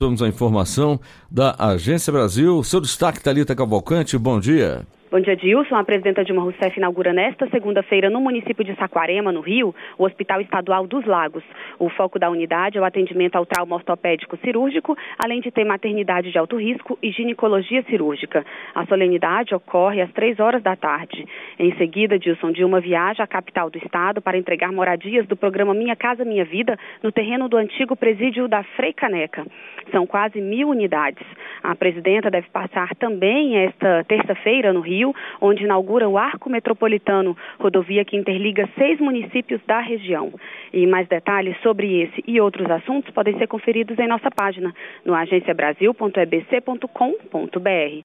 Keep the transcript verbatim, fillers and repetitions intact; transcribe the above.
Vamos à informação da Agência Brasil. Seu destaque, Thalita Cavalcante, bom dia. Bom dia, Dilson. A presidenta Dilma Rousseff inaugura nesta segunda-feira no município de Saquarema, no Rio, o Hospital Estadual dos Lagos. O foco da unidade é o atendimento ao trauma ortopédico cirúrgico, além de ter maternidade de alto risco e ginecologia cirúrgica. A solenidade ocorre às três horas da tarde. Em seguida, Dilson, Dilma viaja à capital do estado para entregar moradias do programa Minha Casa Minha Vida no terreno do antigo presídio da Frei Caneca. São quase mil unidades. A presidenta deve passar também esta terça-feira no Rio, onde inaugura o Arco Metropolitano, rodovia que interliga seis municípios da região. E mais detalhes sobre esse e outros assuntos podem ser conferidos em nossa página, no agencia brasil ponto e b c ponto com ponto b r.